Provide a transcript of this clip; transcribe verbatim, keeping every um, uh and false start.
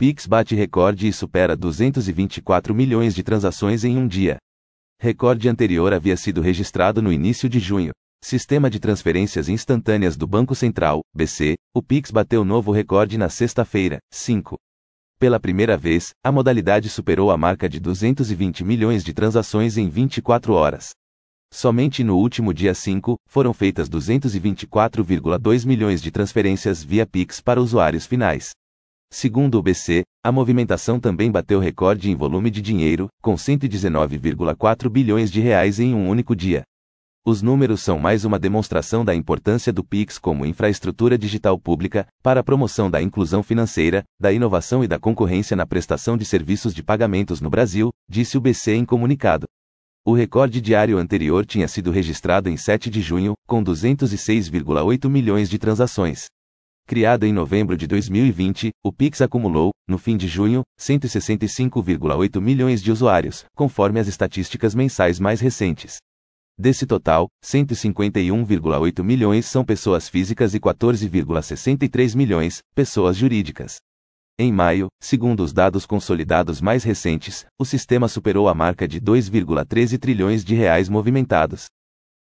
Pix bate recorde e supera duzentos e vinte e quatro milhões de transações em um dia. Recorde anterior havia sido registrado no início de junho. Sistema de transferências instantâneas do Banco Central, B C, o Pix bateu novo recorde na sexta-feira, cinco. Pela primeira vez, a modalidade superou a marca de duzentos e vinte milhões de transações em vinte e quatro horas. Somente no último dia cinco, foram feitas duzentos e vinte e quatro vírgula dois milhões de transferências via Pix para usuários finais. Segundo o B C, a movimentação também bateu recorde em volume de dinheiro, com cento e dezenove vírgula quatro bilhões de reais em um único dia. Os números são mais uma demonstração da importância do Pix como infraestrutura digital pública, para a promoção da inclusão financeira, da inovação e da concorrência na prestação de serviços de pagamentos no Brasil, disse o B C em comunicado. O recorde diário anterior tinha sido registrado em sete de junho, com duzentos e seis vírgula oito milhões de transações. Criado em novembro de dois mil e vinte, o Pix acumulou, no fim de junho, cento e sessenta e cinco vírgula oito milhões de usuários, conforme as estatísticas mensais mais recentes. Desse total, cento e cinquenta e um vírgula oito milhões são pessoas físicas e quatorze vírgula sessenta e três milhões, pessoas jurídicas. Em maio, segundo os dados consolidados mais recentes, o sistema superou a marca de dois vírgula treze trilhões de reais movimentados.